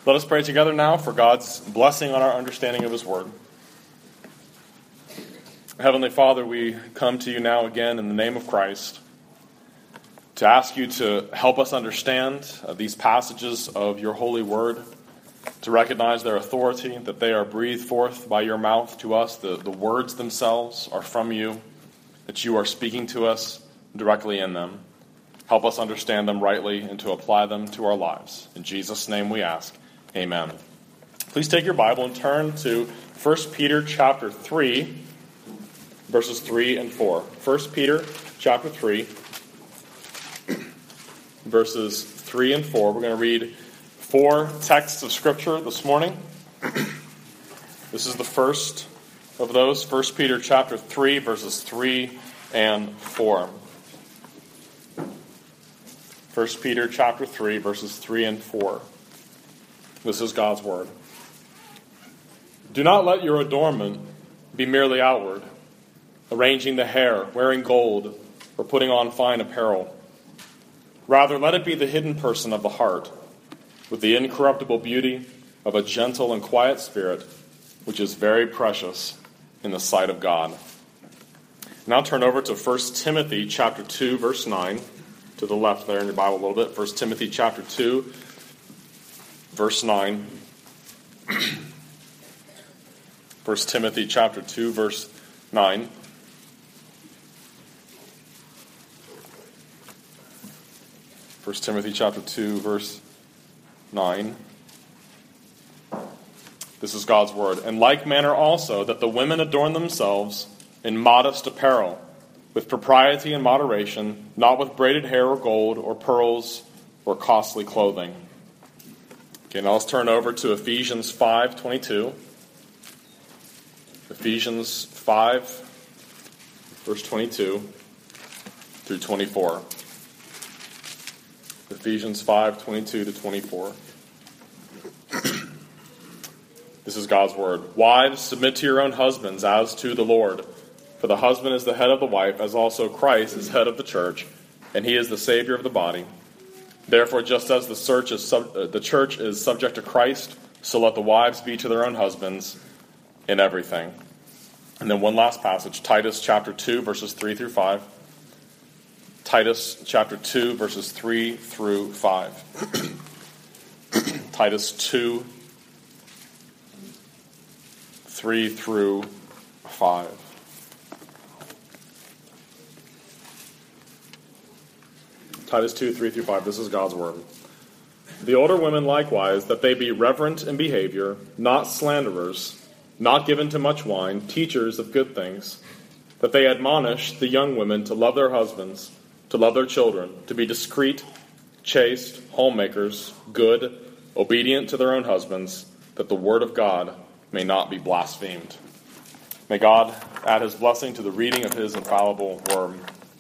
Let us pray together now for God's blessing on our understanding of His Word. Heavenly Father, we come to you now again in the name of Christ to ask you to help us understand these passages of your holy Word, to recognize their authority, that they are breathed forth by your mouth to us. The words themselves are from you, that you are speaking to us directly in them. Help us understand them rightly and to apply them to our lives. In Jesus' name we ask. Amen. Please take your Bible and turn to 1 Peter chapter 3, verses 3 and 4. 1 Peter chapter 3, verses 3 and 4. We're going to read 4 texts of Scripture this morning. This is the first of those, 1 Peter chapter 3, verses 3 and 4. 1 Peter chapter 3, verses 3 and 4. This is God's word. Do not let your adornment be merely outward, arranging the hair, wearing gold, or putting on fine apparel. Rather, let it be the hidden person of the heart, with the incorruptible beauty of a gentle and quiet spirit, which is very precious in the sight of God. Now turn over to 1 Timothy chapter 2, verse 9, to the left there in your Bible a little bit. 1 Timothy chapter 2, verse 9. 1 Timothy chapter 2, verse 9. First Timothy chapter 2, verse 9. This is God's word. In like manner also, that the women adorn themselves in modest apparel, with propriety and moderation, not with braided hair or gold or pearls or costly clothing. Okay, now let's turn over to Ephesians 5:22. Ephesians 5, verse 22 through 24. Ephesians 5:22 to 24. This is God's word. Wives, submit to your own husbands as to the Lord. For the husband is the head of the wife, as also Christ is head of the church, and he is the Savior of the body. Therefore, just as the church is subject to Christ, so let the wives be to their own husbands in everything. And then one last passage, Titus chapter 2, verses 3 through 5. Titus chapter 2, verses 3 through 5. Titus 2, 3 through 5. Titus 2, 3 through 5. This is God's word. The older women likewise, that they be reverent in behavior, not slanderers, not given to much wine, teachers of good things, that they admonish the young women to love their husbands, to love their children, to be discreet, chaste, homemakers, good, obedient to their own husbands, that the word of God may not be blasphemed. May God add his blessing to the reading of his infallible word.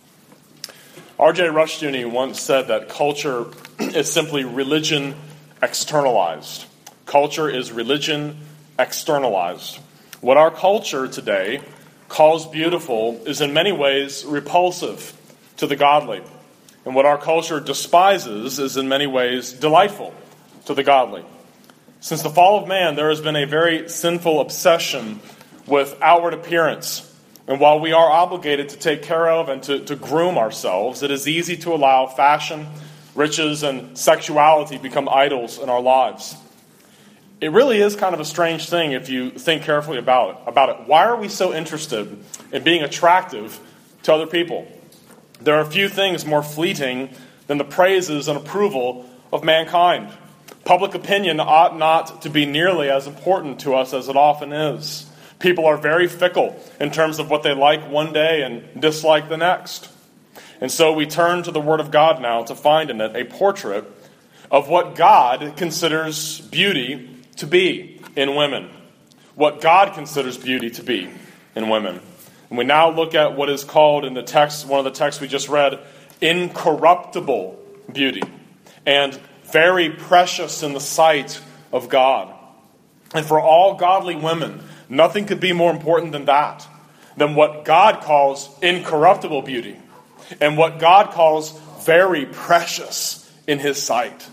R.J. Rushdoony once said that culture is simply religion externalized. Culture is religion externalized. What our culture today calls beautiful is in many ways repulsive to the godly. And what our culture despises is in many ways delightful to the godly. Since the fall of man, there has been a very sinful obsession with outward appearance. And while we are obligated to take care of and to groom ourselves, it is easy to allow fashion, riches, and sexuality become idols in our lives. It really is kind of a strange thing if you think carefully about it. Why are we so interested in being attractive to other people? There are few things more fleeting than the praises and approval of mankind. Public opinion ought not to be nearly as important to us as it often is. People are very fickle in terms of what they like one day and dislike the next. And so we turn to the Word of God now to find in it a portrait of what God considers beauty to be in women. What God considers beauty to be in women. And we now look at what is called in the text, one of the texts we just read, incorruptible beauty. And very precious in the sight of God. And for all godly women, nothing could be more important than that, than what God calls incorruptible beauty, and what God calls very precious in his sight.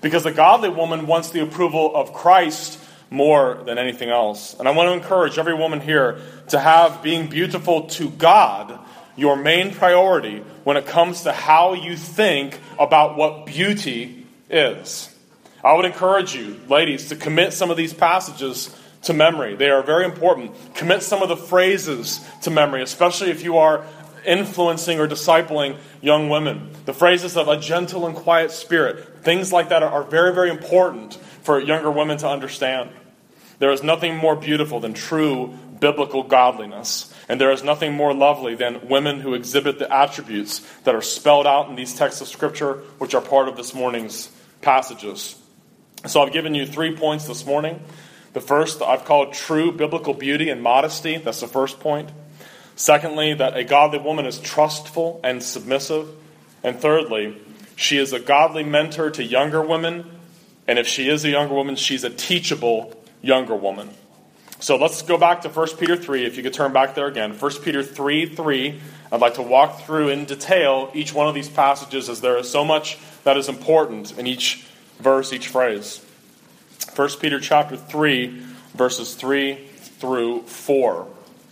because a godly woman wants the approval of Christ more than anything else. And I want to encourage every woman here to have being beautiful to God your main priority when it comes to how you think about what beauty is. I would encourage you, ladies, to commit some of these passages to memory. They are very important. Commit some of the phrases to memory, especially if you are influencing or discipling young women. The phrases of a gentle and quiet spirit, things like that are very, very important for younger women to understand. There is nothing more beautiful than true biblical godliness. And there is nothing more lovely than women who exhibit the attributes that are spelled out in these texts of Scripture, which are part of this morning's passages. So I've given you 3 points this morning. The first I've called true biblical beauty and modesty. That's the first point. Secondly, that a godly woman is trustful and submissive. And thirdly, she is a godly mentor to younger women. And if she is a younger woman, she's a teachable younger woman. So let's go back to 1 Peter 3. If you could turn back there again. 1 Peter 3:3. I'd like to walk through in detail each one of these passages, as there is so much that is important in each verse, each phrase. 1 Peter chapter 3, verses 3 through 4.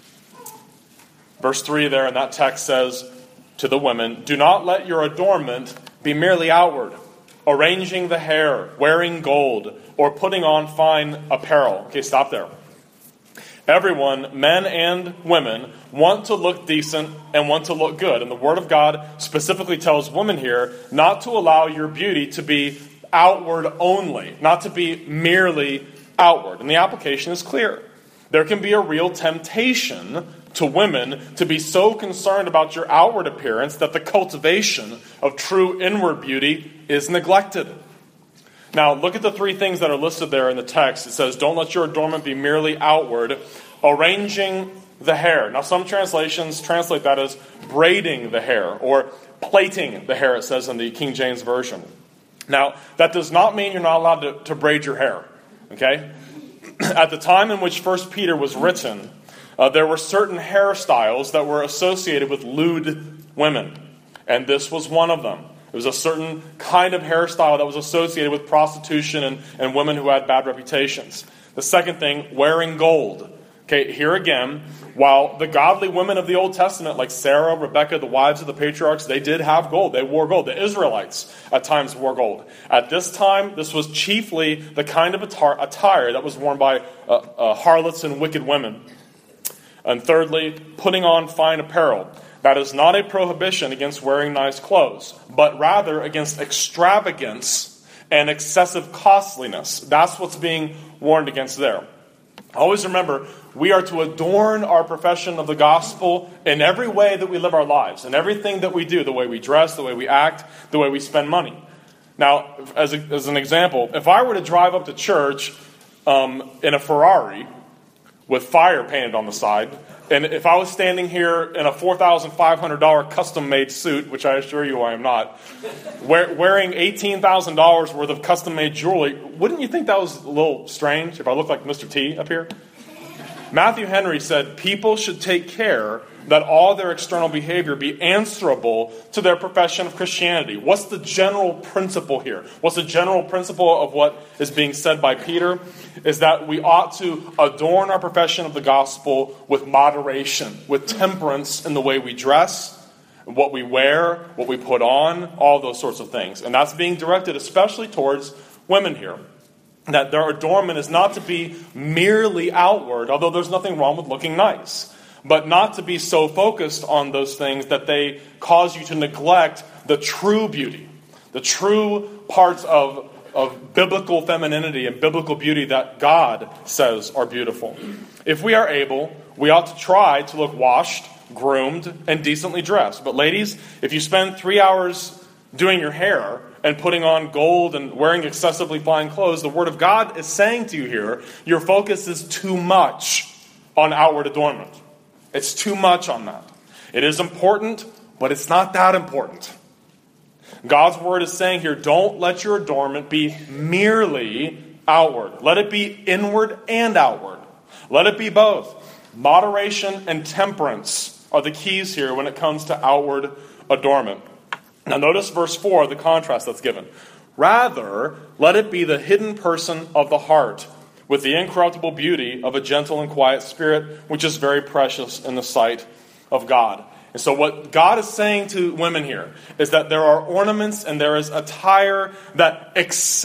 Verse 3 there in that text says to the women, "Do not let your adornment be merely outward, arranging the hair, wearing gold, or putting on fine apparel." Okay, stop there. Everyone, men and women, want to look decent and want to look good. And the Word of God specifically tells women here not to allow your beauty to be outward only, not to be merely outward. And the application is clear. There can be a real temptation to women to be so concerned about your outward appearance that the cultivation of true inward beauty is neglected. Now, look at the 3 things that are listed there in the text. It says, don't let your adornment be merely outward, arranging the hair. Now, some translations translate that as braiding the hair, or plaiting the hair, it says in the King James Version. Now, that does not mean you're not allowed to braid your hair, okay? At the time in which 1 Peter was written, there were certain hairstyles that were associated with lewd women, and this was one of them. It was a certain kind of hairstyle that was associated with prostitution and women who had bad reputations. The second thing, wearing gold. Okay, here again, while the godly women of the Old Testament, like Sarah, Rebecca, the wives of the patriarchs, they did have gold. They wore gold. The Israelites at times wore gold. At this time, this was chiefly the kind of attire that was worn by harlots and wicked women. And thirdly, putting on fine apparel. That is not a prohibition against wearing nice clothes, but rather against extravagance and excessive costliness. That's what's being warned against there. Always remember, we are to adorn our profession of the gospel in every way that we live our lives, in everything that we do, the way we dress, the way we act, the way we spend money. Now, as an example, if I were to drive up to church in a Ferrari with fire painted on the side, and if I was standing here in a $4,500 custom-made suit, which I assure you I am not, wearing $18,000 worth of custom-made jewelry, wouldn't you think that was a little strange if I looked like Mr. T up here? Matthew Henry said, people should take care that all their external behavior be answerable to their profession of Christianity. What's the general principle here? What's the general principle of what is being said by Peter? Is that we ought to adorn our profession of the gospel with moderation, with temperance in the way we dress, what we wear, what we put on, all those sorts of things. And that's being directed especially towards women here. That their adornment is not to be merely outward, although there's nothing wrong with looking nice, but not to be so focused on those things that they cause you to neglect the true beauty, the true parts of biblical femininity and biblical beauty that God says are beautiful. If we are able, we ought to try to look washed, groomed, and decently dressed. But ladies, if you spend 3 hours doing your hair and putting on gold and wearing excessively fine clothes, the Word of God is saying to you here, your focus is too much on outward adornment. It's too much on that. It is important, but it's not that important. God's Word is saying here, don't let your adornment be merely outward. Let it be inward and outward. Let it be both. Moderation and temperance are the keys here when it comes to outward adornment. Now notice verse 4, the contrast that's given. Rather, let it be the hidden person of the heart, with the incorruptible beauty of a gentle and quiet spirit, which is very precious in the sight of God. And so what God is saying to women here is that there are ornaments and there is attire that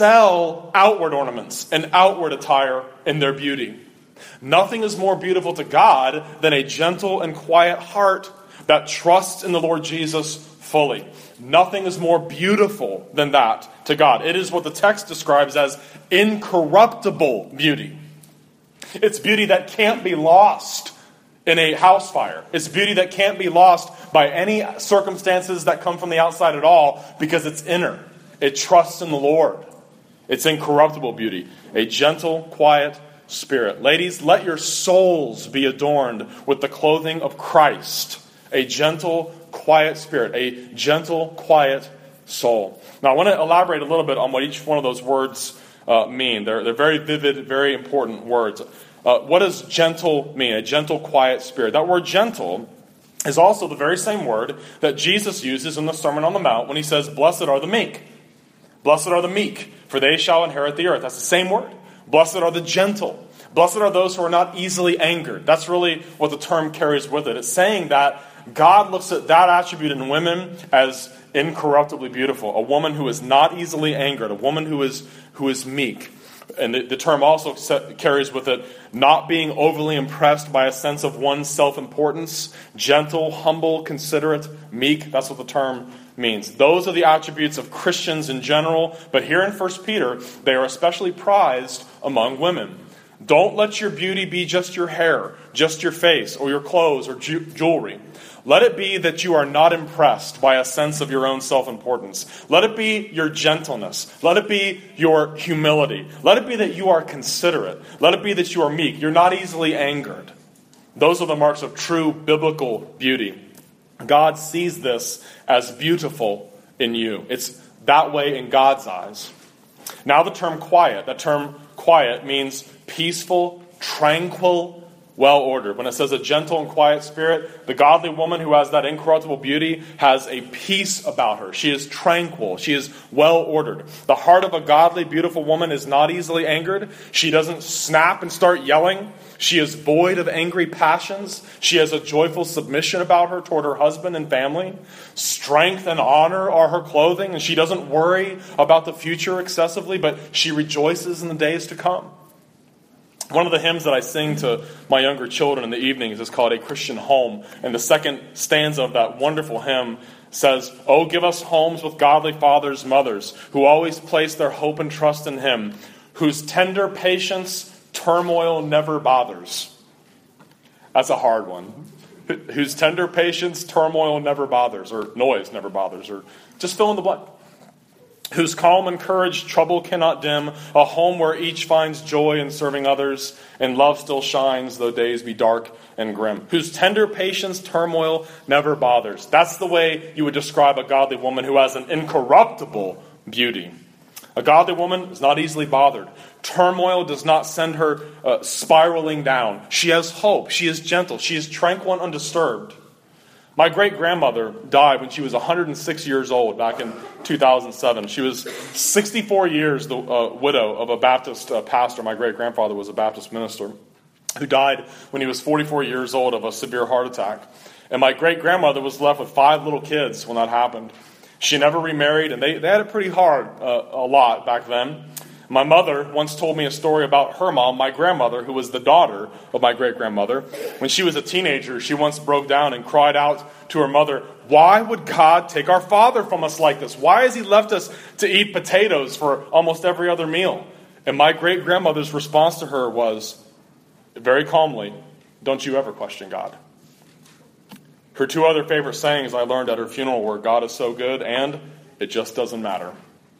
excel outward ornaments and outward attire in their beauty. Nothing is more beautiful to God than a gentle and quiet heart that trusts in the Lord Jesus fully. Nothing is more beautiful than that to God. It is what the text describes as incorruptible beauty. It's beauty that can't be lost in a house fire. It's beauty that can't be lost by any circumstances that come from the outside at all, because it's inner. It trusts in the Lord. It's incorruptible beauty. A gentle, quiet spirit. Ladies, let your souls be adorned with the clothing of Christ. A gentle, quiet spirit. A gentle, quiet soul. Now, I want to elaborate a little bit on what each one of those words mean. They're very vivid, very important words. What does gentle mean? A gentle, quiet spirit. That word gentle is also the very same word that Jesus uses in the Sermon on the Mount when he says, "Blessed are the meek. Blessed are the meek, for they shall inherit the earth." That's the same word. Blessed are the gentle. Blessed are those who are not easily angered. That's really what the term carries with it. It's saying that God looks at that attribute in women as incorruptibly beautiful. A woman who is not easily angered. A woman who is meek. And the term also carries with it not being overly impressed by a sense of one's self-importance. Gentle, humble, considerate, meek. That's what the term means. Those are the attributes of Christians in general. But here in 1 Peter, they are especially prized among women. Don't let your beauty be just your hair, just your face, or your clothes, or jewelry. Let it be that you are not impressed by a sense of your own self-importance. Let it be your gentleness. Let it be your humility. Let it be that you are considerate. Let it be that you are meek. You're not easily angered. Those are the marks of true biblical beauty. God sees this as beautiful in you. It's that way in God's eyes. Now the term quiet. That term quiet means peaceful, tranquil, well-ordered. When it says a gentle and quiet spirit, the godly woman who has that incorruptible beauty has a peace about her. She is tranquil. She is well-ordered. The heart of a godly, beautiful woman is not easily angered. She doesn't snap and start yelling. She is void of angry passions. She has a joyful submission about her toward her husband and family. Strength and honor are her clothing, and she doesn't worry about the future excessively, but she rejoices in the days to come. One of the hymns that I sing to my younger children in the evenings is called A Christian Home. And the second stanza of that wonderful hymn says, "Oh, give us homes with godly fathers, mothers, who always place their hope and trust in Him, whose tender patience turmoil never bothers." That's a hard one. Whose tender patience turmoil never bothers, or noise never bothers, or just fill in the blank. Whose calm and courage trouble cannot dim, a home where each finds joy in serving others, and love still shines though days be dark and grim. Whose tender patience turmoil never bothers. That's the way you would describe a godly woman who has an incorruptible beauty. A godly woman is not easily bothered. Turmoil does not send her spiraling down. She has hope. She is gentle. She is tranquil and undisturbed. My great-grandmother died when she was 106 years old back in 2007. She was 64 years the widow of a Baptist pastor. My great-grandfather was a Baptist minister who died when he was 44 years old of a severe heart attack. And my great-grandmother was left with 5 little kids when that happened. She never remarried, and they had it pretty hard a lot back then. My mother once told me a story about her mom, my grandmother, who was the daughter of my great-grandmother. When she was a teenager, she once broke down and cried out to her mother, "Why would God take our father from us like this? Why has He left us to eat potatoes for almost every other meal?" And my great-grandmother's response to her was, very calmly, "Don't you ever question God." Her 2 other favorite sayings I learned at her funeral were, "God is so good," and "It just doesn't matter."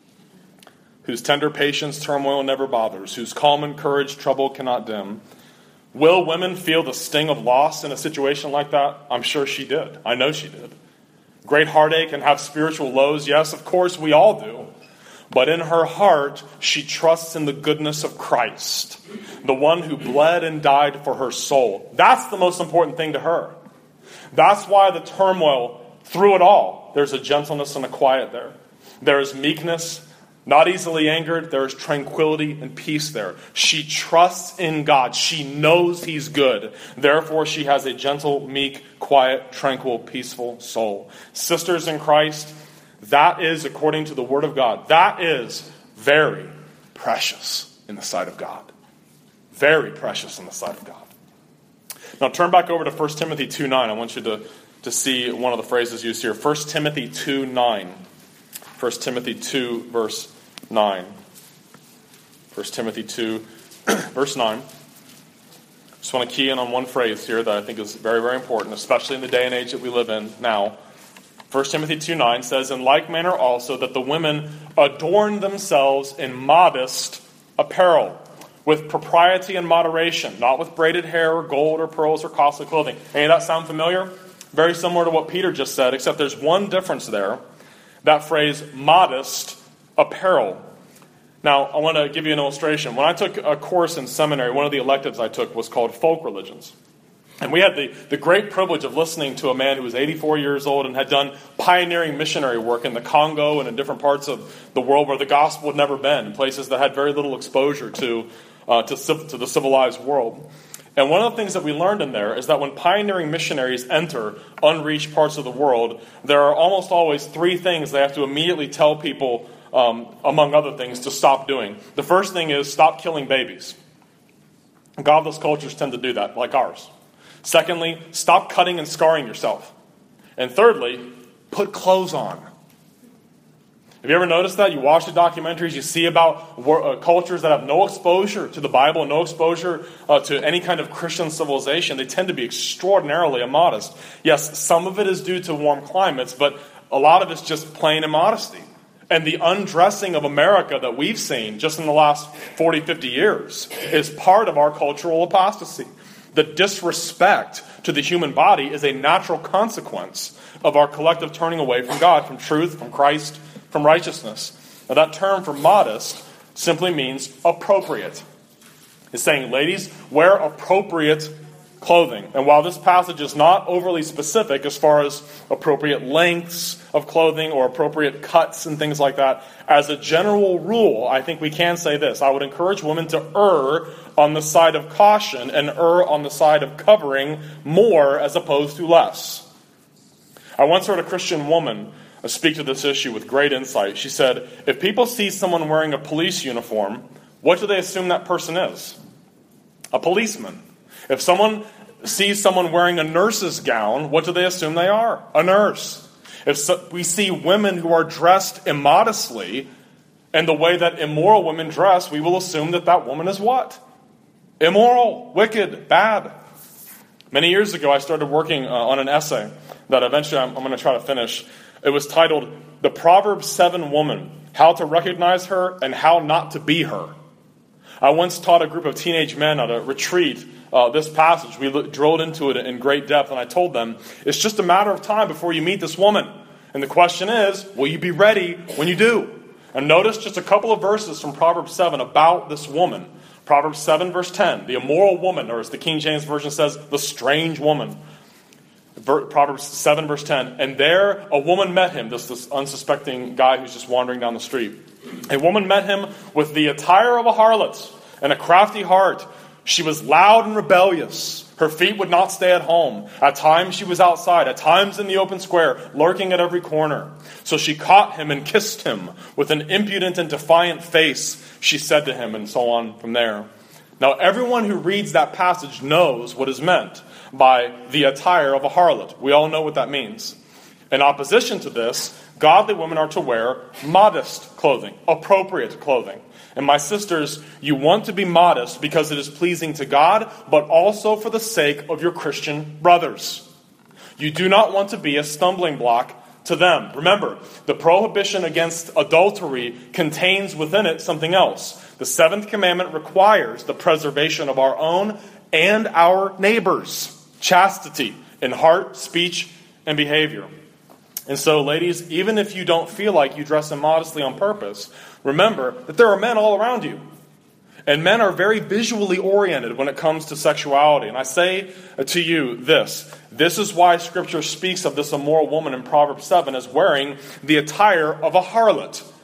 Whose tender patience turmoil never bothers, whose calm and courage trouble cannot dim. Will women feel the sting of loss in a situation like that? I'm sure she did. I know she did. Great heartache and have spiritual lows? Yes, of course, we all do. But in her heart, she trusts in the goodness of Christ, the one who bled and died for her soul. That's the most important thing to her. That's why the turmoil, through it all, there's a gentleness and a quiet there. There is meekness. Not easily angered. There is tranquility and peace there. She trusts in God. She knows He's good. Therefore, she has a gentle, meek, quiet, tranquil, peaceful soul. Sisters in Christ, that is, according to the Word of God, that is very precious in the sight of God. Very precious in the sight of God. Now turn back over to 1 Timothy 2:9. I want you to see one of the phrases used here. 1 Timothy 2:9. 1 Timothy 2, verse 9. 1 Timothy 2, verse 9. Just want to key in on one phrase here that I think is very, very important, especially in the day and age that we live in now. 1 Timothy 2:9 says, "In like manner also that the women adorn themselves in modest apparel, with propriety and moderation, not with braided hair or gold or pearls or costly clothing." Any of that sound familiar? Very similar to what Peter just said, except there's one difference there. That phrase, modest apparel. Now, I want to give you an illustration. When I took a course in seminary, one of the electives I took was called Folk Religions. And we had the great privilege of listening to a man who was 84 years old and had done pioneering missionary work in the Congo and in different parts of the world where the gospel had never been, in places that had very little exposure to the civilized world. And one of the things that we learned in there is that when pioneering missionaries enter unreached parts of the world, there are almost always three things they have to immediately tell people, among other things, to stop doing. The first thing is stop killing babies. Godless cultures tend to do that, like ours. Secondly, stop cutting and scarring yourself. And thirdly, put clothes on. Have you ever noticed that? You watch the documentaries, you see about cultures that have no exposure to the Bible, no exposure to any kind of Christian civilization. They tend to be extraordinarily immodest. Yes, some of it is due to warm climates, but a lot of it's just plain immodesty. And the undressing of America that we've seen just in the last 40, 50 years is part of our cultural apostasy. The disrespect to the human body is a natural consequence of our collective turning away from God, from truth, from Christ, from righteousness. Now that term for modest simply means appropriate. It's saying, ladies, wear appropriate clothing. And while this passage is not overly specific as far as appropriate lengths of clothing or appropriate cuts and things like that, as a general rule, I think we can say this. I would encourage women to err on the side of caution and err on the side of covering more as opposed to less. I once heard a Christian woman speak to this issue with great insight. She said, if people see someone wearing a police uniform, what do they assume that person is? A policeman. If someone sees someone wearing a nurse's gown, what do they assume they are? A nurse. If we see women who are dressed immodestly, and the way that immoral women dress, we will assume that that woman is what? Immoral, wicked, bad. Many years ago, I started working on an essay that eventually I'm going to try to finish. It was titled, The Proverbs 7 Woman, How to Recognize Her and How Not to Be Her. I once taught a group of teenage men at a retreat this passage. We drilled into it in great depth, and I told them, it's just a matter of time before you meet this woman. And the question is, will you be ready when you do? And notice just a couple of verses from Proverbs 7 about this woman. Proverbs 7, verse 10, the immoral woman, or as the King James Version says, the strange woman. Proverbs 7, verse 10, and there a woman met him, this unsuspecting guy who's just wandering down the street. A woman met him with the attire of a harlot and a crafty heart. She was loud and rebellious. Her feet would not stay at home. At times she was outside, at times in the open square, lurking at every corner. So she caught him and kissed him. With an impudent and defiant face, she said to him, and so on from there. Now everyone who reads that passage knows what is meant by the attire of a harlot. We all know what that means. In opposition to this, godly women are to wear modest clothing, appropriate clothing. And my sisters, you want to be modest because it is pleasing to God, but also for the sake of your Christian brothers. You do not want to be a stumbling block to them. Remember, the prohibition against adultery contains within it something else. The seventh commandment requires the preservation of our own and our neighbors' chastity in heart, speech, and behavior. And so, ladies, even if you don't feel like you dress immodestly on purpose, remember that there are men all around you. And men are very visually oriented when it comes to sexuality. And I say to you this. This is why Scripture speaks of this immoral woman in Proverbs 7 as wearing the attire of a harlot.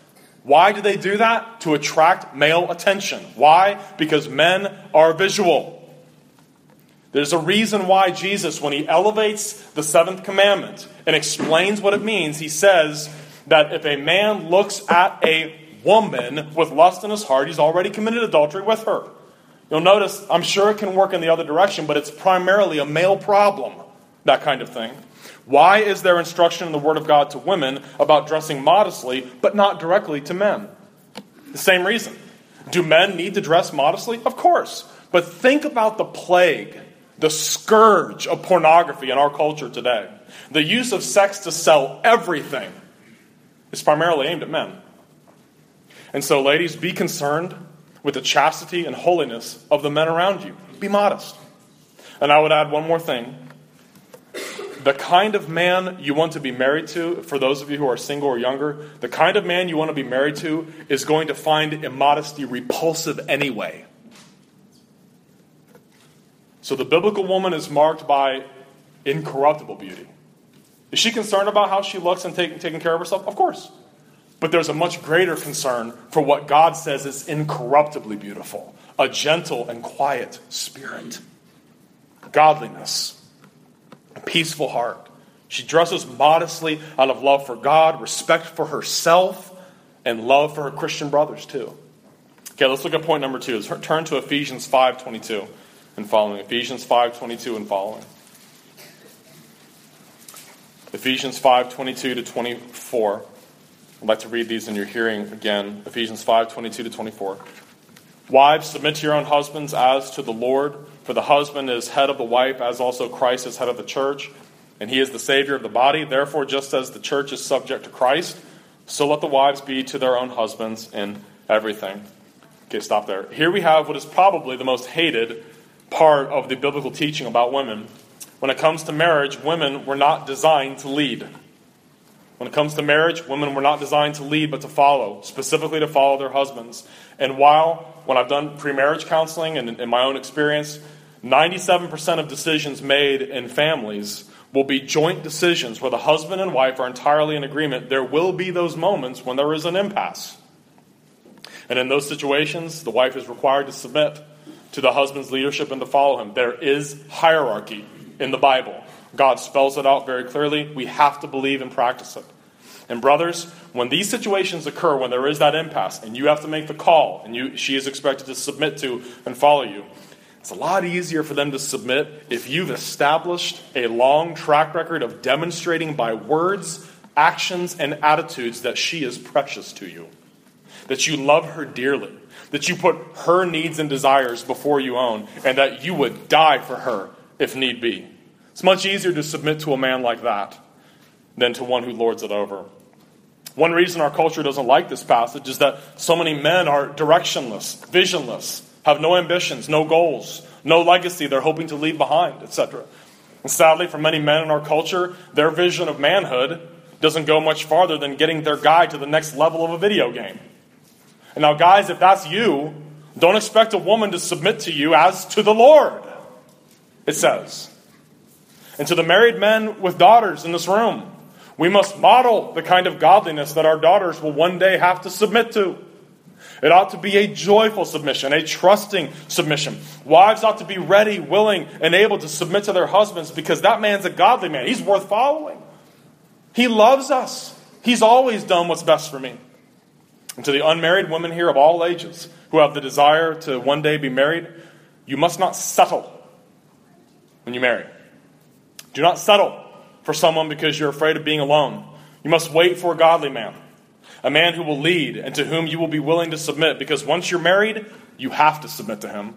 Why do they do that? To attract male attention. Why? Because men are visual. There's a reason why Jesus, when he elevates the seventh commandment and explains what it means, he says that if a man looks at a woman with lust in his heart, he's already committed adultery with her. You'll notice, I'm sure it can work in the other direction, but it's primarily a male problem, that kind of thing. Why is there instruction in the Word of God to women about dressing modestly, but not directly to men? The same reason. Do men need to dress modestly? Of course. But think about the plague, the scourge of pornography in our culture today. The use of sex to sell everything is primarily aimed at men. And so, ladies, be concerned with the chastity and holiness of the men around you. Be modest. And I would add one more thing. The kind of man you want to be married to, for those of you who are single or younger, the kind of man you want to be married to is going to find immodesty repulsive anyway. So the biblical woman is marked by incorruptible beauty. Is she concerned about how she looks and taking care of herself? Of course. But there's a much greater concern for what God says is incorruptibly beautiful. A gentle and quiet spirit. Godliness. A peaceful heart. She dresses modestly out of love for God, respect for herself, and love for her Christian brothers too. Okay, let's look at point number 2. Let's turn to Ephesians 5:22 and following. Ephesians 5:22 and following. Ephesians 5:22 to 24. I'd like to read these in your hearing again. Ephesians 5:22 to 24. Wives, submit to your own husbands as to the Lord. For the husband is head of the wife, as also Christ is head of the church, and he is the Savior of the body. Therefore, just as the church is subject to Christ, so let the wives be to their own husbands in everything. Okay, stop there. Here we have what is probably the most hated part of the biblical teaching about women. When it comes to marriage, women were not designed to lead. When it comes to marriage, women were not designed to lead, but to follow, specifically to follow their husbands. And when I've done pre-marriage counseling and in my own experience, 97% of decisions made in families will be joint decisions where the husband and wife are entirely in agreement. There will be those moments when there is an impasse. And in those situations, the wife is required to submit to the husband's leadership and to follow him. There is hierarchy in the Bible. God spells it out very clearly. We have to believe and practice it. And brothers, when these situations occur, when there is that impasse, and you have to make the call, and she is expected to submit to and follow you, it's a lot easier for them to submit if you've established a long track record of demonstrating by words, actions, and attitudes that she is precious to you, that you love her dearly, that you put her needs and desires before your own, and that you would die for her if need be. It's much easier to submit to a man like that than to one who lords it over. One reason our culture doesn't like this passage is that so many men are directionless, visionless, have no ambitions, no goals, no legacy they're hoping to leave behind, etc. And sadly, for many men in our culture, their vision of manhood doesn't go much farther than getting their guy to the next level of a video game. And now, guys, if that's you, don't expect a woman to submit to you as to the Lord, it says. And to the married men with daughters in this room, we must model the kind of godliness that our daughters will one day have to submit to. It ought to be a joyful submission, a trusting submission. Wives ought to be ready, willing, and able to submit to their husbands because that man's a godly man. He's worth following. He loves us. He's always done what's best for me. And to the unmarried women here of all ages who have the desire to one day be married, you must not settle when you marry. Do not settle for someone because you're afraid of being alone. You must wait for a godly man, a man who will lead and to whom you will be willing to submit, because once you're married, you have to submit to him.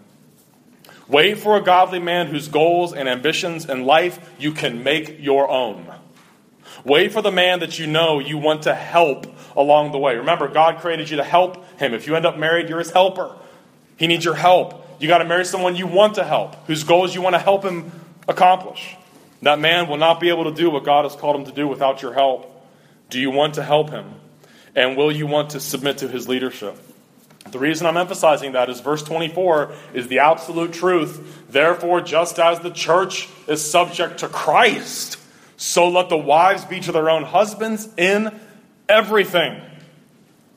Wait for a godly man whose goals and ambitions in life you can make your own. Wait for the man that you know you want to help along the way. Remember, God created you to help him. If you end up married, you're his helper. He needs your help. You got to marry someone you want to help, whose goals you want to help him accomplish. That man will not be able to do what God has called him to do without your help. Do you want to help him? And will you want to submit to his leadership? The reason I'm emphasizing that is verse 24 is the absolute truth. Therefore, just as the church is subject to Christ, so let the wives be to their own husbands in everything.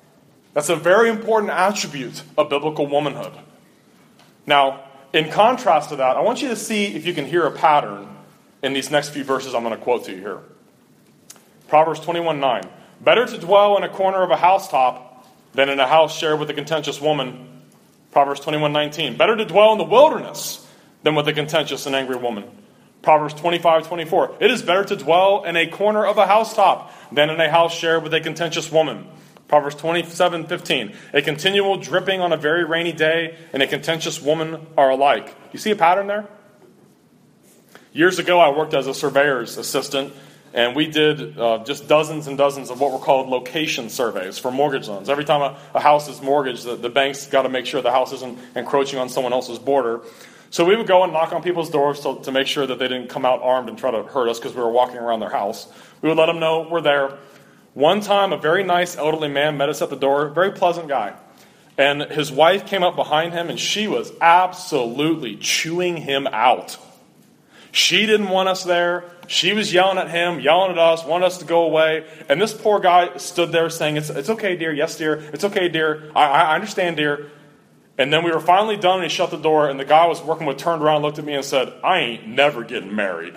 That's a very important attribute of biblical womanhood. Now, in contrast to that, I want you to see if you can hear a pattern in these next few verses I'm going to quote to you here. Proverbs 21:9. Better to dwell in a corner of a housetop than in a house shared with a contentious woman. Proverbs 21:19. Better to dwell in the wilderness than with a contentious and angry woman. Proverbs 25:24. It is better to dwell in a corner of a housetop than in a house shared with a contentious woman. Proverbs 27:15. A continual dripping on a very rainy day and a contentious woman are alike. You see a pattern there? Years ago, I worked as a surveyor's assistant, and we did just dozens and dozens of what were called location surveys for mortgage loans. Every time a house is mortgaged, the bank's got to make sure the house isn't encroaching on someone else's border. So we would go and knock on people's doors to make sure that they didn't come out armed and try to hurt us because we were walking around their house. We would let them know we're there. One time, a very nice elderly man met us at the door, very pleasant guy. And his wife came up behind him, and she was absolutely chewing him out. She didn't want us there. She was yelling at him, yelling at us, wanted us to go away. And this poor guy stood there saying, it's okay, dear. Yes, dear. It's okay, dear. I understand, dear. And then we were finally done, and he shut the door, and the guy I was working with turned around, looked at me, and said, I ain't never getting married.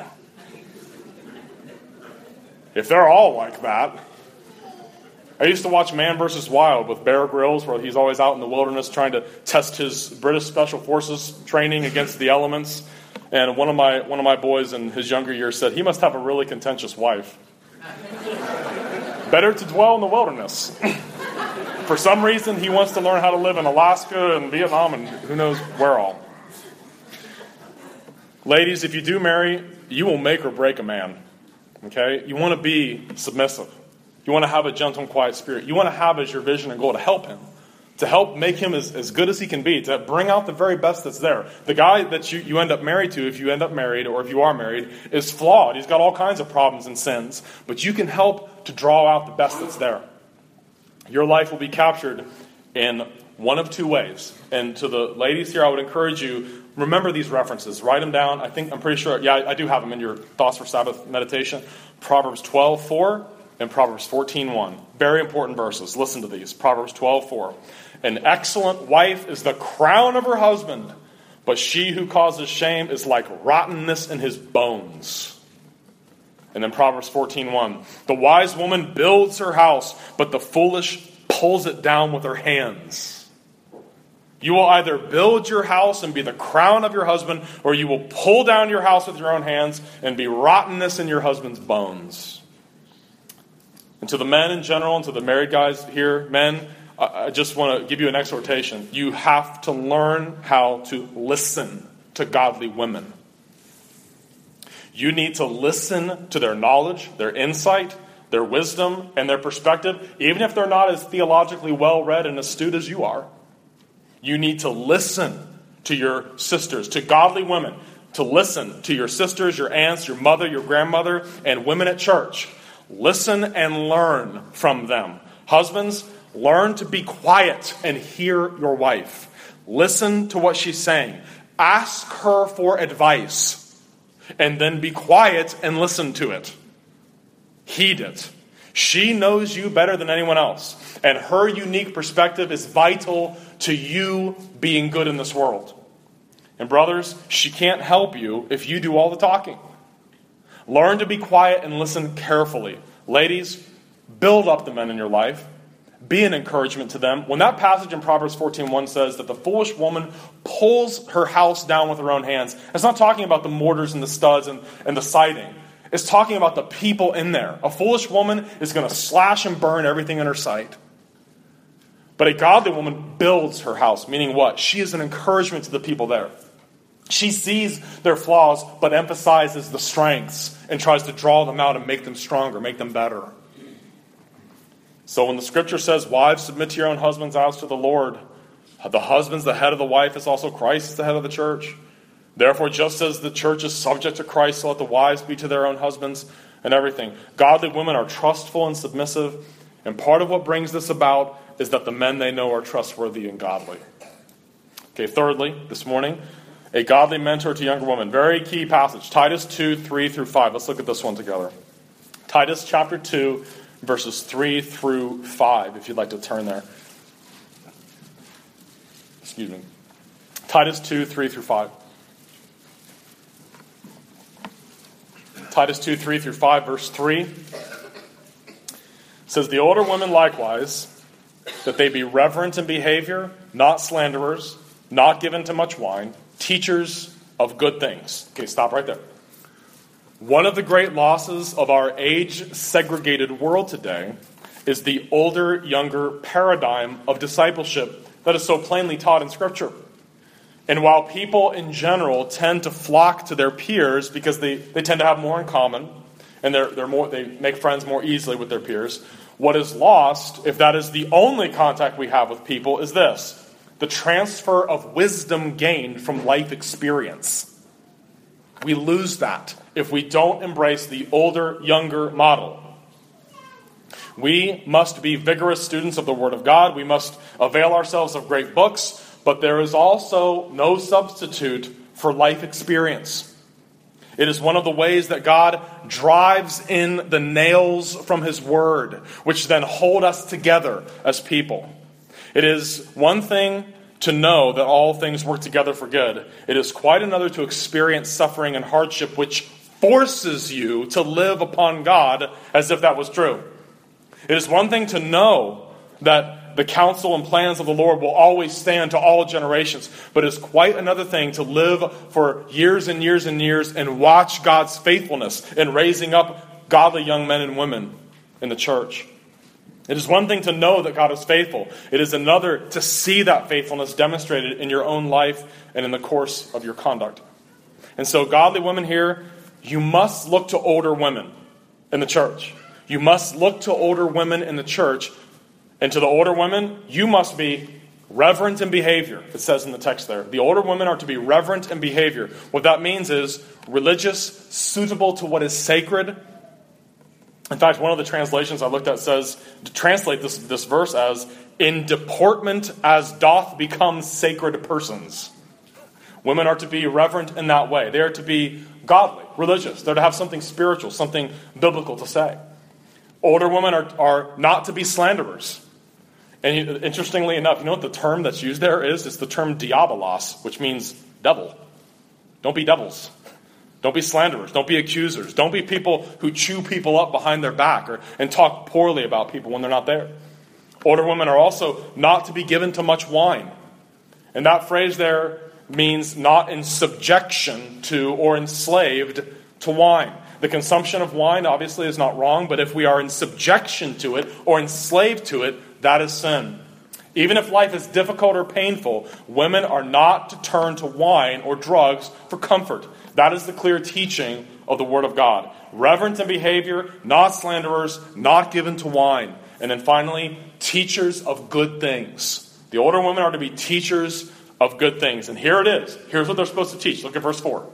If they're all like that. I used to watch Man vs. Wild with Bear Grylls, where he's always out in the wilderness trying to test his British Special Forces training against the elements. And one of my boys in his younger years said, he must have a really contentious wife. Better to dwell in the wilderness. For some reason, he wants to learn how to live in Alaska and Vietnam and who knows where all. Ladies, if you do marry, you will make or break a man. Okay? You want to be submissive. You want to have a gentle and quiet spirit. You want to have as your vision and goal to help him. To help make him as good as he can be. To bring out the very best that's there. The guy that you end up married to, if you end up married or if you are married, is flawed. He's got all kinds of problems and sins. But you can help to draw out the best that's there. Your life will be captured in one of two ways. And to the ladies here, I would encourage you, remember these references. Write them down. I'm pretty sure, I do have them in your Thoughts for Sabbath meditation. Proverbs 12:4 and Proverbs 14:1. Very important verses. Listen to these. Proverbs 12:4. An excellent wife is the crown of her husband, but she who causes shame is like rottenness in his bones. And then Proverbs 14:1. The wise woman builds her house, but the foolish pulls it down with her hands. You will either build your house and be the crown of your husband, or you will pull down your house with your own hands and be rottenness in your husband's bones. And to the men in general, and to the married guys here, men, I just want to give you an exhortation. You have to learn how to listen to godly women. You need to listen to their knowledge, their insight, their wisdom, and their perspective, even if they're not as theologically well-read and astute as you are. You need to listen to your sisters, to godly women, to listen to your sisters, your aunts, your mother, your grandmother, and women at church. Listen and learn from them. Husbands, learn to be quiet and hear your wife. Listen to what she's saying. Ask her for advice. And then be quiet and listen to it. Heed it. She knows you better than anyone else. And her unique perspective is vital to you being good in this world. And brothers, she can't help you if you do all the talking. Learn to be quiet and listen carefully. Ladies, build up the men in your life. Be an encouragement to them. When that passage in Proverbs 14:1 says that the foolish woman pulls her house down with her own hands, it's not talking about the mortars and the studs and the siding. It's talking about the people in there. A foolish woman is going to slash and burn everything in her sight. But a godly woman builds her house, meaning what? She is an encouragement to the people there. She sees their flaws, but emphasizes the strengths and tries to draw them out and make them stronger, make them better. So when the scripture says, wives, submit to your own husbands as to the Lord, the husband's the head of the wife, as also Christ is the head of the church. Therefore, just as the church is subject to Christ, so let the wives be to their own husbands and everything. Godly women are trustful and submissive, and part of what brings this about is that the men they know are trustworthy and godly. Okay, thirdly, this morning, a godly mentor to younger women. Very key passage, Titus 2:3-5. Let's look at this one together. Titus chapter 2, verses 3 through 5, if you'd like to turn there. Titus 2, 3 through 5. Titus 2, 3 through 5, verse 3 says, "The older women likewise, that they be reverent in behavior, not slanderers, not given to much wine, teachers of good things." Okay, stop right there. One of the great losses of our age-segregated world today is the older-younger paradigm of discipleship that is so plainly taught in Scripture. And while people in general tend to flock to their peers because they tend to have more in common, and they make friends more easily with their peers, what is lost, if that is the only contact we have with people, is this: the transfer of wisdom gained from life experience. We lose that if we don't embrace the older-younger model. We must be vigorous students of the Word of God. We must avail ourselves of great books, but there is also no substitute for life experience. It is one of the ways that God drives in the nails from His Word, which then hold us together as people. It is one thing to know that all things work together for good. It is quite another to experience suffering and hardship, which forces you to live upon God as if that was true. It is one thing to know that the counsel and plans of the Lord will always stand to all generations, but it's quite another thing to live for years and years and years and watch God's faithfulness in raising up godly young men and women in the church. It is one thing to know that God is faithful. It is another to see that faithfulness demonstrated in your own life and in the course of your conduct. And so, godly women here, you must look to older women in the church. You must look to older women in the church. And to the older women, you must be reverent in behavior. It says in the text there. The older women are to be reverent in behavior. What that means is religious, suitable to what is sacred. In fact, one of the translations I looked at says, to translate this verse as, "in deportment as doth become sacred persons." Women are to be reverent in that way. They are to be godly, religious. They're to have something spiritual, something biblical to say. Older women are not to be slanderers. And interestingly enough, you know what the term that's used there is? It's the term diabolos, which means devil. Don't be devils. Don't be slanderers. Don't be accusers. Don't be people who chew people up behind their back and talk poorly about people when they're not there. Older women are also not to be given to much wine. And that phrase there means not in subjection to or enslaved to wine. The consumption of wine obviously is not wrong, but if we are in subjection to it or enslaved to it, that is sin. Even if life is difficult or painful, women are not to turn to wine or drugs for comfort. That is the clear teaching of the Word of God. Reverent in behavior, not slanderers, not given to wine. And then finally, teachers of good things. The older women are to be teachers of good things. And here it is. Here's what they're supposed to teach. Look at verse 4.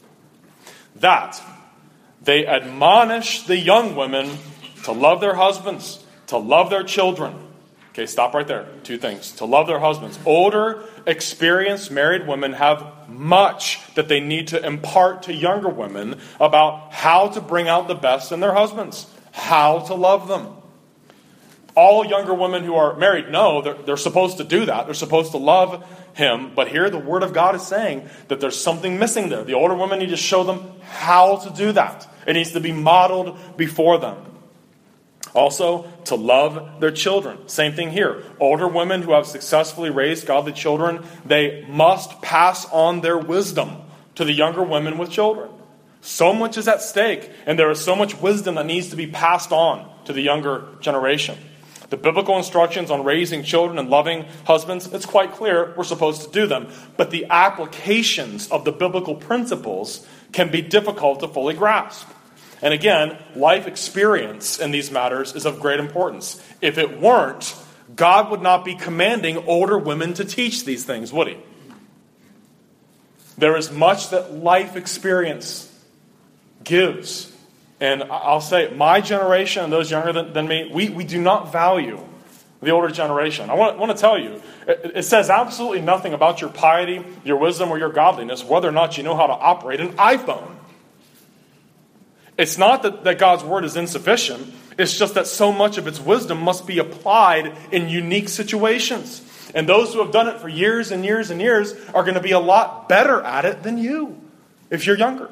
That they admonish the young women to love their husbands, to love their children. Okay, stop right there. Two things. To love their husbands. Older, experienced married women have much that they need to impart to younger women about how to bring out the best in their husbands, how to love them. All younger women who are married know they're supposed to do that. They're supposed to love him. But here the Word of God is saying that there's something missing there. The older women need to show them how to do that. It needs to be modeled before them. Also, to love their children. Same thing here. Older women who have successfully raised godly children, they must pass on their wisdom to the younger women with children. So much is at stake, and there is so much wisdom that needs to be passed on to the younger generation. The biblical instructions on raising children and loving husbands, it's quite clear we're supposed to do them. But the applications of the biblical principles can be difficult to fully grasp. And again, life experience in these matters is of great importance. If it weren't, God would not be commanding older women to teach these things, would He? There is much that life experience gives. And I'll say, my generation and those younger than me, we do not value the older generation. I want to tell you, it says absolutely nothing about your piety, your wisdom, or your godliness, whether or not you know how to operate an iPhone. It's not that God's Word is insufficient. It's just that so much of its wisdom must be applied in unique situations. And those who have done it for years and years and years are going to be a lot better at it than you if you're younger.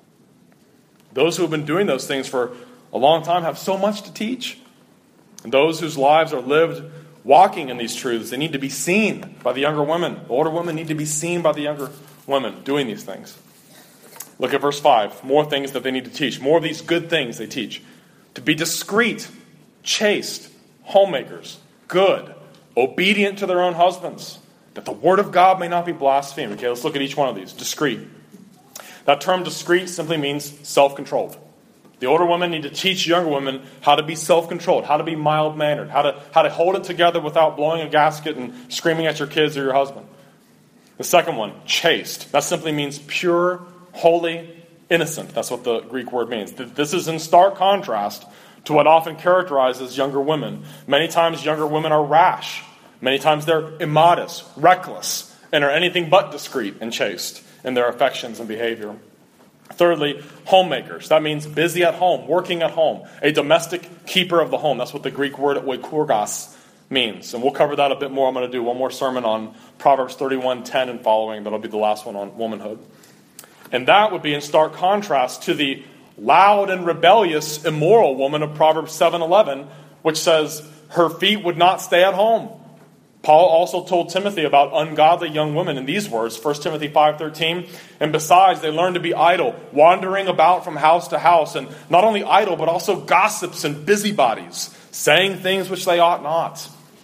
Those who have been doing those things for a long time have so much to teach. And those whose lives are lived walking in these truths, they need to be seen by the younger women. The older women need to be seen by the younger women doing these things. Look at verse 5. More things that they need to teach. More of these good things they teach. To be discreet, chaste, homemakers, good, obedient to their own husbands, that the word of God may not be blasphemed. Okay, let's look at each one of these. Discreet. That term discreet simply means self-controlled. The older women need to teach younger women how to be self-controlled, how to be mild-mannered, how to hold it together without blowing a gasket and screaming at your kids or your husband. The second one, chaste. That simply means pure, holy, innocent. That's what the Greek word means. This is in stark contrast to what often characterizes younger women. Many times younger women are rash. Many times they're immodest, reckless, and are anything but discreet and chaste in their affections and behavior. Thirdly, homemakers. That means busy at home, working at home, a domestic keeper of the home. That's what the Greek word oikurgos means. And we'll cover that a bit more. I'm going to do one more sermon on Proverbs 31:10 and following. That'll be the last one on womanhood. And that would be in stark contrast to the loud and rebellious, immoral woman of Proverbs 7:11, which says her feet would not stay at home. Paul also told Timothy about ungodly young women in these words, 1 Timothy 5:13. And besides, they learn to be idle, wandering about from house to house, and not only idle, but also gossips and busybodies, saying things which they ought not.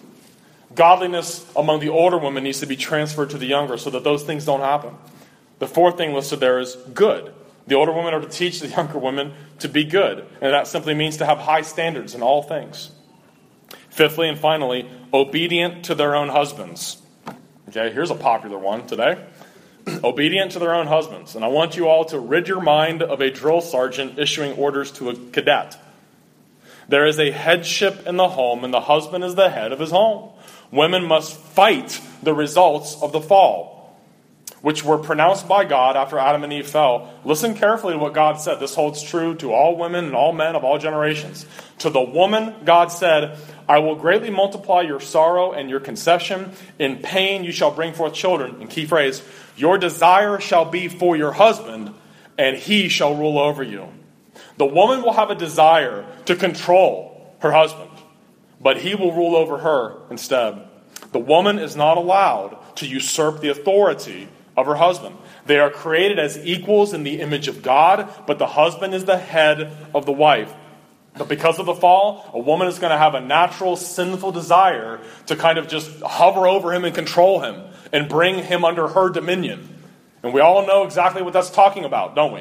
Godliness among the older women needs to be transferred to the younger so that those things don't happen. The fourth thing listed there is good. The older women are to teach the younger women to be good, and that simply means to have high standards in all things. Fifthly and finally, obedient to their own husbands. Okay, here's a popular one today. Obedient to their own husbands. And I want you all to rid your mind of a drill sergeant issuing orders to a cadet. There is a headship in the home, and the husband is the head of his home. Women must fight the results of the fall, which were pronounced by God after Adam and Eve fell. Listen carefully to what God said. This holds true to all women and all men of all generations. To the woman, God said, I will greatly multiply your sorrow and your conception. In pain you shall bring forth children. And key phrase, your desire shall be for your husband, and he shall rule over you. The woman will have a desire to control her husband, but he will rule over her instead. The woman is not allowed to usurp the authority of her husband. They are created as equals in the image of God, but the husband is the head of the wife. But because of the fall, a woman is going to have a natural sinful desire to kind of just hover over him and control him and bring him under her dominion. And we all know exactly what that's talking about, don't we?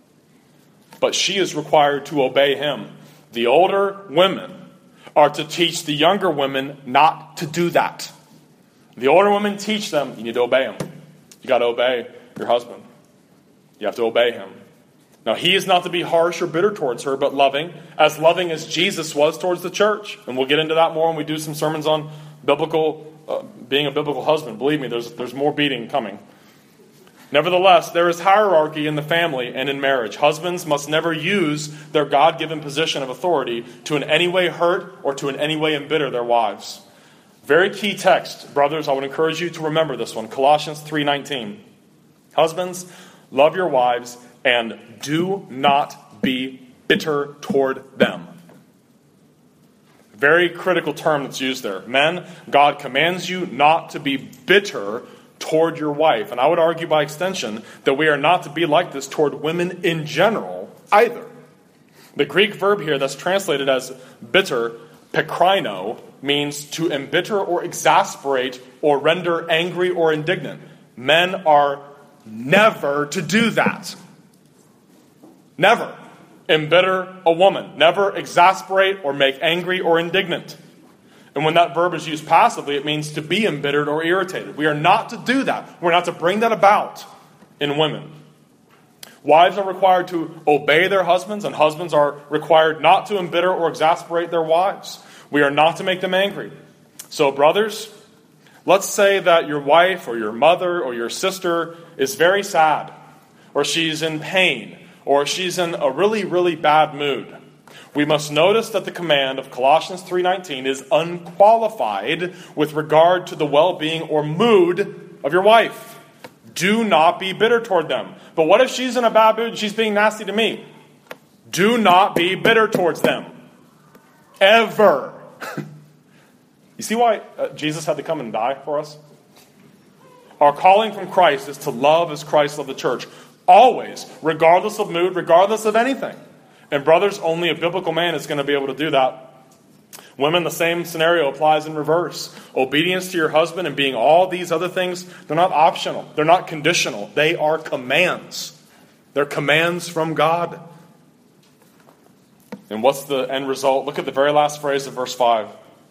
But she is required to obey him. The older women are to teach the younger women not to do that. The older women teach them, you need to obey him. You got to obey your husband. You have to obey him. Now, he is not to be harsh or bitter towards her, but loving as Jesus was towards the church. And we'll get into that more when we do some sermons on being a biblical husband. Believe me, there's more beating coming. Nevertheless, there is hierarchy in the family and in marriage. Husbands must never use their God-given position of authority to in any way hurt or to in any way embitter their wives. Very key text, brothers. I would encourage you to remember this one. Colossians 3:19. Husbands, love your wives and do not be bitter toward them. Very critical term that's used there. Men, God commands you not to be bitter toward your wife. And I would argue by extension that we are not to be like this toward women in general either. The Greek verb here that's translated as bitter, pekrino, means to embitter or exasperate or render angry or indignant. Men are never to do that. Never embitter a woman. Never exasperate or make angry or indignant. And when that verb is used passively, it means to be embittered or irritated. We are not to do that. We're not to bring that about in women. Wives are required to obey their husbands, and husbands are required not to embitter or exasperate their wives. We are not to make them angry. So, brothers, let's say that your wife or your mother or your sister is very sad, or she's in pain, or she's in a really, really bad mood. we must notice that the command of Colossians 3:19 is unqualified with regard to the well-being or mood of your wife. Do not be bitter toward them. But what if she's in a bad mood and she's being nasty to me? Do not be bitter towards them. Ever. You see why Jesus had to come and die for us? Our calling from Christ is to love as Christ loved the church. Always, regardless of mood, regardless of anything. And brothers, only a biblical man is going to be able to do that. Women, the same scenario applies in reverse. Obedience to your husband and being all these other things, they're not optional. They're not conditional. They are commands. They're commands from God. And what's the end result? Look at the very last phrase of verse 5.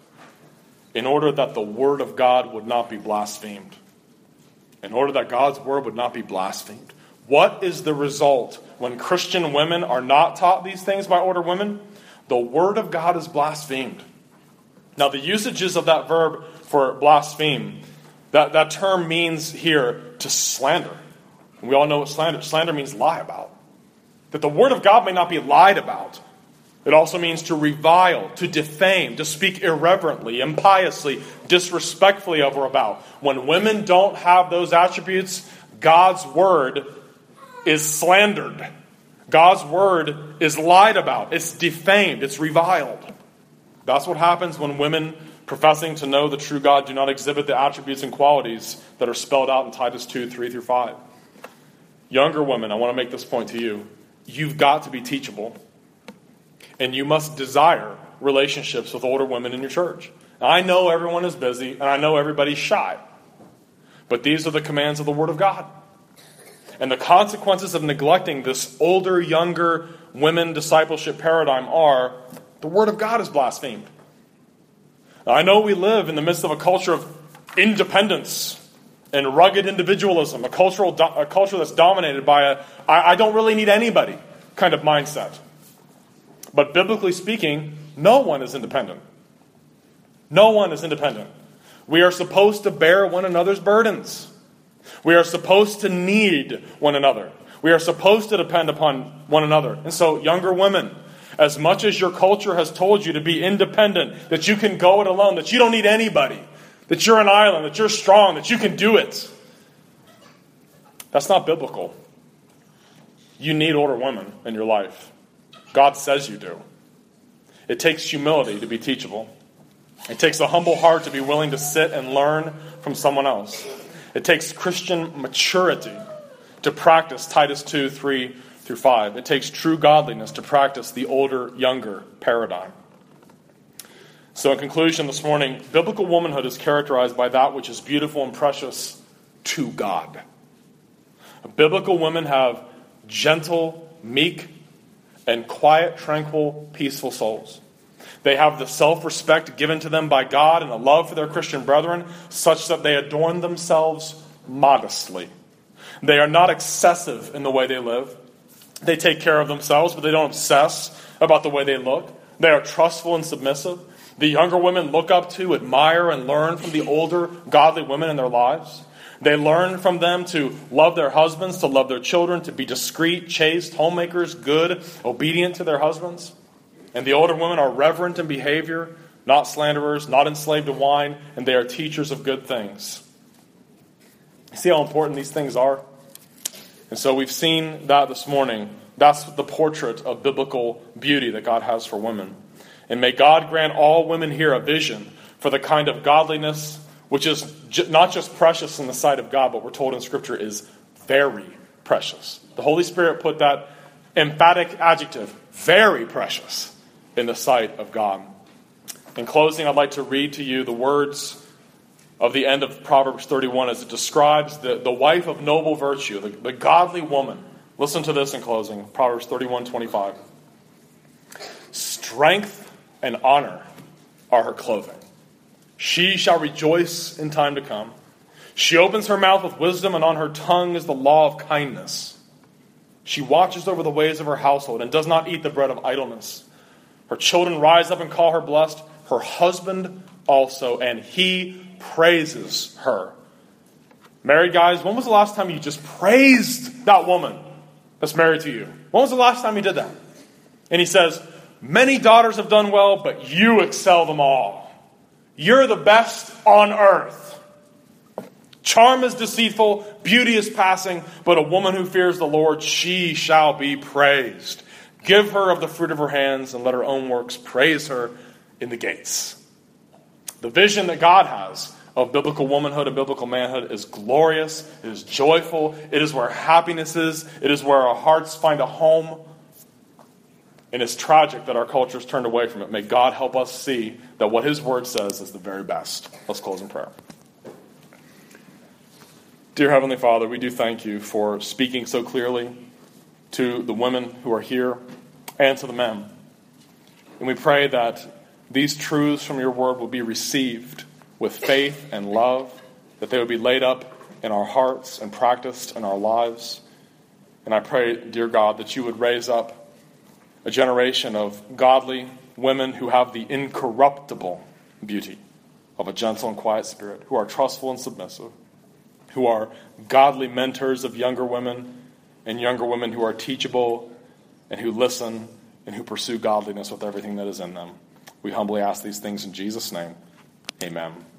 In order that the word of God would not be blasphemed. In order that God's word would not be blasphemed. What is the result when Christian women are not taught these things by older women? The word of God is blasphemed. Now, the usages of that verb for blaspheme, that term means here to slander. And we all know what slander means lie about. That the word of God may not be lied about. It also means to revile, to defame, to speak irreverently, impiously, disrespectfully of or about. When women don't have those attributes, God's word is slandered. God's word is lied about. It's defamed. It's reviled. That's what happens when women professing to know the true God do not exhibit the attributes and qualities that are spelled out in Titus 2:3-5. Younger women, I want to make this point to you. You've got to be teachable. And you must desire relationships with older women in your church. Now, I know everyone is busy, and I know everybody's shy. But these are the commands of the Word of God. And the consequences of neglecting this older, younger women discipleship paradigm are the Word of God is blasphemed. Now, I know we live in the midst of a culture of independence and rugged individualism, a culture that's dominated by I don't really need anybody kind of mindset. But biblically speaking, no one is independent. No one is independent. We are supposed to bear one another's burdens. We are supposed to need one another. We are supposed to depend upon one another. And so, younger women, as much as your culture has told you to be independent, that you can go it alone, that you don't need anybody, that you're an island, that you're strong, that you can do it, that's not biblical. You need older women in your life. God says you do. It takes humility to be teachable. It takes a humble heart to be willing to sit and learn from someone else. It takes Christian maturity to practice Titus 2:3-5. It takes true godliness to practice the older-younger paradigm. So in conclusion this morning, biblical womanhood is characterized by that which is beautiful and precious to God. Biblical women have gentle, meek, and quiet, tranquil, peaceful souls. They have the self-respect given to them by God and a love for their Christian brethren such that they adorn themselves modestly. They are not excessive in the way they live. They take care of themselves, but they don't obsess about the way they look. They are trustful and submissive. The younger women look up to, admire, and learn from the older, godly women in their lives. They learn from them to love their husbands, to love their children, to be discreet, chaste, homemakers, good, obedient to their husbands. And the older women are reverent in behavior, not slanderers, not enslaved to wine, and they are teachers of good things. You see how important these things are? And so we've seen that this morning. That's the portrait of biblical beauty that God has for women. And may God grant all women here a vision for the kind of godliness which is not just precious in the sight of God, but we're told in Scripture is very precious. The Holy Spirit put that emphatic adjective, very precious, in the sight of God. In closing, I'd like to read to you the words of the end of Proverbs 31 as it describes the wife of noble virtue, the godly woman. Listen to this in closing, Proverbs 31:25. Strength and honor are her clothing. She shall rejoice in time to come. She opens her mouth with wisdom, and on her tongue is the law of kindness. She watches over the ways of her household and does not eat the bread of idleness. Her children rise up and call her blessed, her husband also, and he praises her. Married guys, when was the last time you just praised that woman that's married to you? When was the last time you did that? And he says, Many daughters have done well, but you excel them all. You're the best on earth. Charm is deceitful, beauty is passing, but a woman who fears the Lord, she shall be praised. Give her of the fruit of her hands, and let her own works praise her in the gates. The vision that God has of biblical womanhood and biblical manhood is glorious, it is joyful, it is where happiness is, it is where our hearts find a home. And it's tragic that our culture has turned away from it. May God help us see that what his word says is the very best. Let's close in prayer. Dear Heavenly Father, we do thank you for speaking so clearly to the women who are here and to the men. And we pray that these truths from your word will be received with faith and love, that they would be laid up in our hearts and practiced in our lives. And I pray, dear God, that you would raise up a generation of godly women who have the incorruptible beauty of a gentle and quiet spirit, who are trustful and submissive, who are godly mentors of younger women, and younger women who are teachable and who listen and who pursue godliness with everything that is in them. We humbly ask these things in Jesus' name. Amen.